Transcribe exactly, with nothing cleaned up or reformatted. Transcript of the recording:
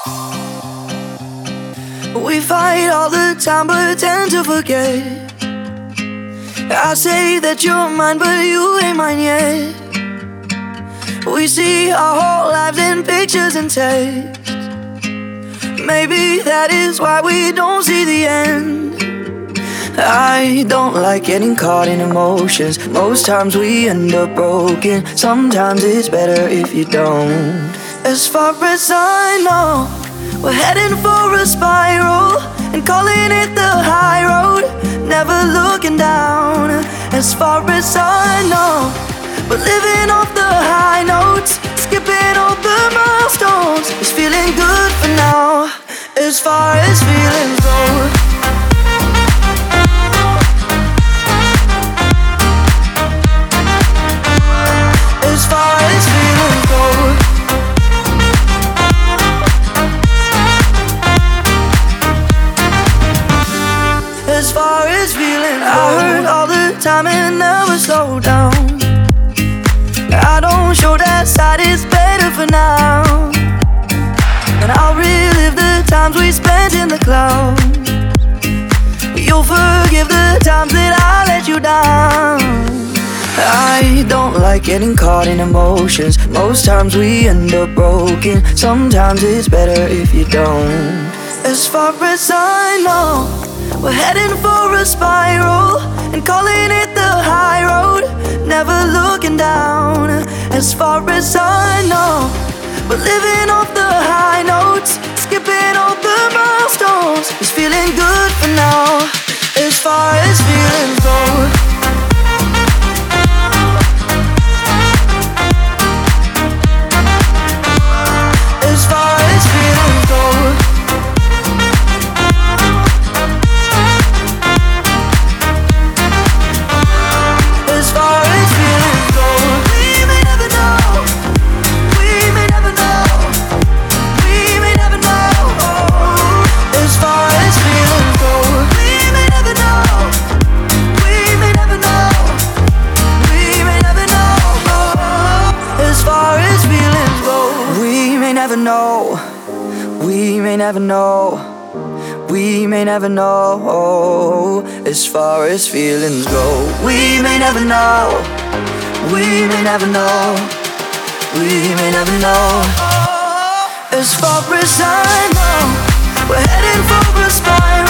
We fight all the time but tend to forget. I say that you're mine but you ain't mine yet. We see our whole lives in pictures and text. Maybe that is why we don't see the end. I don't like getting caught in emotions. Most times we end up broken. Sometimes it's better if you don't. As far as I know, we're heading for a spiral and calling it the high road, never looking down. As far as I know, we're living off the high notes, skipping all the milestones. It's feeling good for now, as far as feelings go. As far as feelings go. As far as feeling, I heard all the time and never slow down. I don't show that side, it's better for now. And I'll relive the times we spent in the clouds. You'll forgive the times that I let you down. I don't like getting caught in emotions. Most times we end up broken. Sometimes it's better if you don't. As far as I know, we're heading for a spiral and calling it the high road, never looking down. As far as I know, we're living off the high notes, skipping all the milestones. It's feeling good for now, as far as feelings go. As far as feelings go. As far as feelings go. We may never know. We may never know. We may never know. As far as feelings go. We may never know. We may never know. We may never know. As far as feelings go. We may never know. We may never know. We may never know. As far as feelings go. We may never know. We may never know. We may never know. As far as I know, we're heading for a spiral.